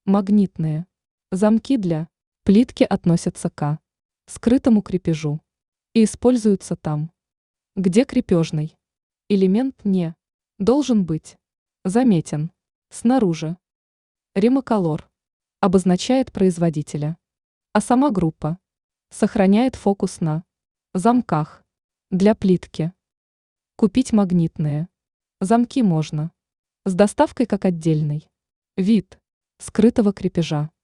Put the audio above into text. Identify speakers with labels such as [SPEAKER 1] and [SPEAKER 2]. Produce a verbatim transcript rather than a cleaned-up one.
[SPEAKER 1] Магнитные замки для плитки относятся к скрытому крепежу и используются там, где крепежный элемент не должен быть заметен снаружи. Римоколор обозначает производителя, а сама группа сохраняет фокус на замках для плитки. Купить магнитные замки можно с доставкой как отдельный вид скрытого крепежа.